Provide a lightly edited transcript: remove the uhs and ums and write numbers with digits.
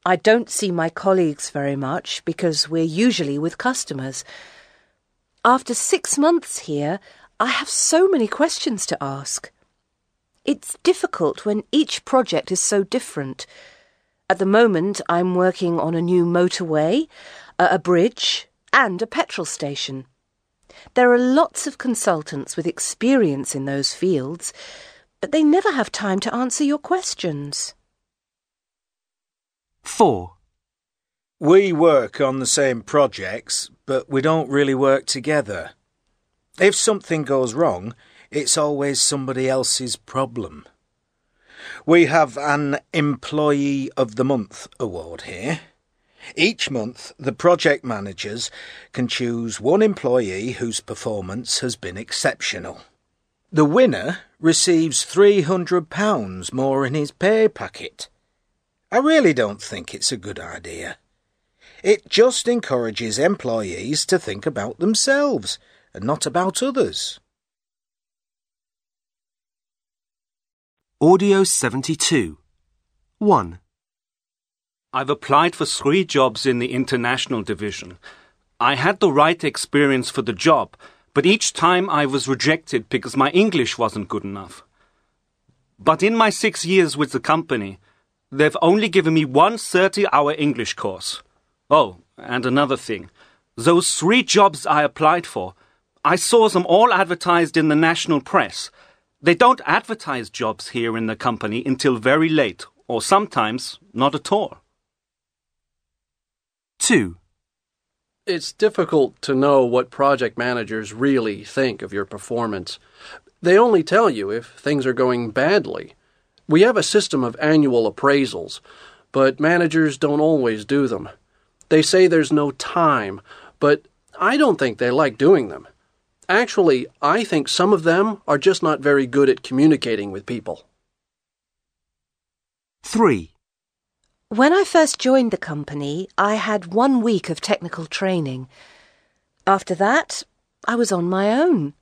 I don't see my colleagues very much because we're usually with customers. After 6 months here, I have so many questions to ask. It's difficult when each project is so different. At the moment, I'm working on a new motorway, a bridge, and a petrol station. There are lots of consultants with experience in those fields, but they never have time to answer your questions. 4. We work on the same projects, but we don't really work together. If something goes wrong, it's always somebody else's problem. We have an Employee of the Month award here. Each month, the project managers can choose one employee whose performance has been exceptional. The winner receives £300 more in his pay packet. I really don't think it's a good idea. It just encourages employees to think about themselves and not about others. Audio 72. 1. I've applied for 3 jobs in the international division. I had the right experience for the job, but each time I was rejected because my English wasn't good enough. But in my 6 years with the company, they've only given me one 30-hour English course. Oh, and another thing. Those 3 jobs I applied for, I saw them all advertised in the national press. They don't advertise jobs here in the company until very late, or sometimes not at all. 2. It's difficult to know what project managers really think of your performance. They only tell you if things are going badly. We have a system of annual appraisals, but managers don't always do them. They say there's no time, but I don't think they like doing them. Actually, I think some of them are just not very good at communicating with people. 3. When I first joined the company, I had 1 week of technical training. After that, I was on my own.